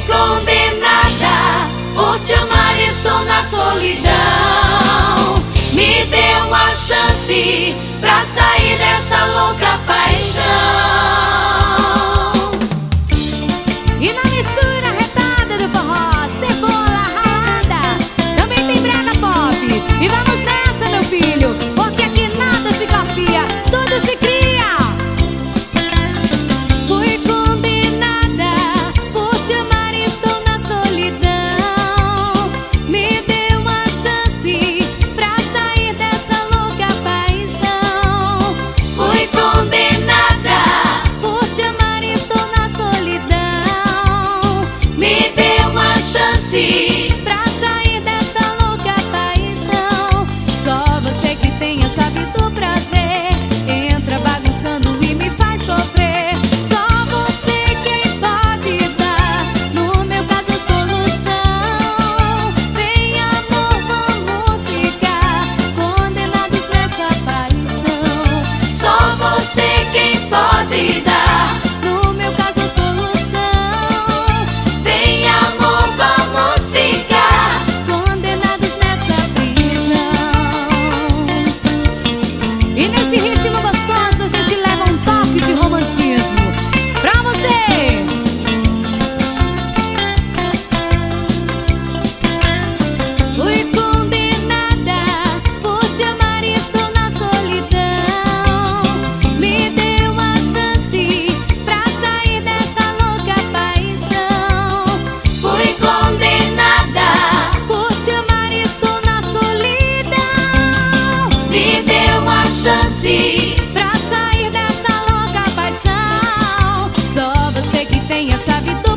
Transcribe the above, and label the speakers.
Speaker 1: condenada, por te amar estou na solidão. Me dê uma chance pra sair dessa louca paixão.
Speaker 2: E na mistura retada do forró, cebola ralada, também tem brega pop. E vamos nessa, meu filho, porque aqui nada se copia, tudo se cria. Fui condenada, por te amar estou na solidão. Me dê uma chance pra sair dessa louca paixão.
Speaker 1: Fui condenada,
Speaker 2: Por te amar estou na solidão.
Speaker 1: me dê uma chance.
Speaker 2: Pra sair dessa louca paixão, só você que tem a chave do prazer. Entra bagunçando e me faz sofrer. Só você quem pode dar, no meu caso, a solução. Vem, amor, vamos ficar condenados nessa paixão.
Speaker 1: Só você quem pode dar,
Speaker 2: No meu caso, a solução.
Speaker 1: vem amor, vamos ficar.
Speaker 2: Condenados nessa prisão. E nesse ritmo gostoso a gente leva um toque de romantismo pra vocês. Fui condenada, por te amar estou na solidão. Me dê uma chance pra sair dessa louca paixão.
Speaker 1: Fui condenada,
Speaker 2: Por te amar estou na solidão.
Speaker 1: me dê uma chance.
Speaker 2: Pra sair dessa louca paixão, só você que tem a chave do